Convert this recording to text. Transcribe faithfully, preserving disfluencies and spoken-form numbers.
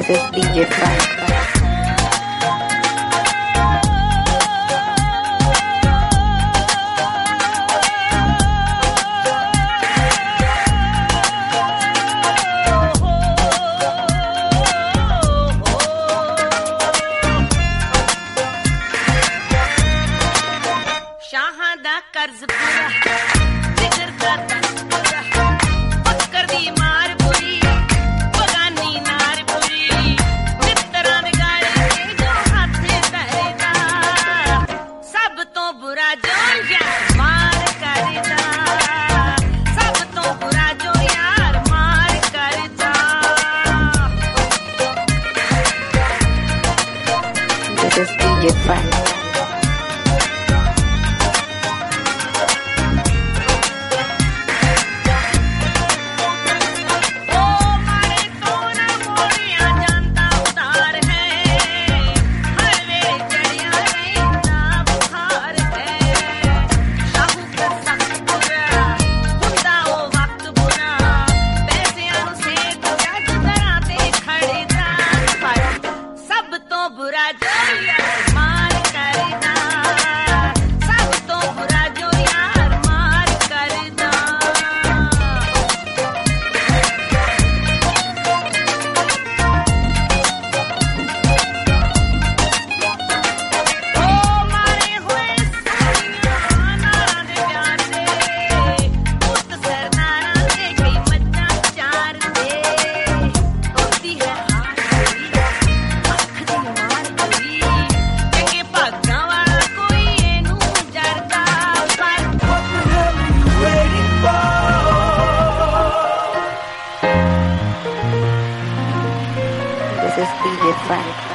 This is D J Frank. शाहां दा कर्ज पूरा जिगर दा दस पूरा पक्कर दी मार पूरी बगानी नार पूरी मित्तरां दे गाले ते जो हथ धरदा सब तो बुरा जो यार मार करदा सब तो बुरा जो यार मार करदा This is D J Frank. बुरा जो यार मार करदा सब तो बुरा जो यार मार करदा ओ मारे होए सोनिया नारां दे प्यार दे पुੱਤ सर नारां दे कई मज्जां चार दे होती है हार अख दी मार चंगे भागां वाला कोई एनू जरदा पर This is D J Frank.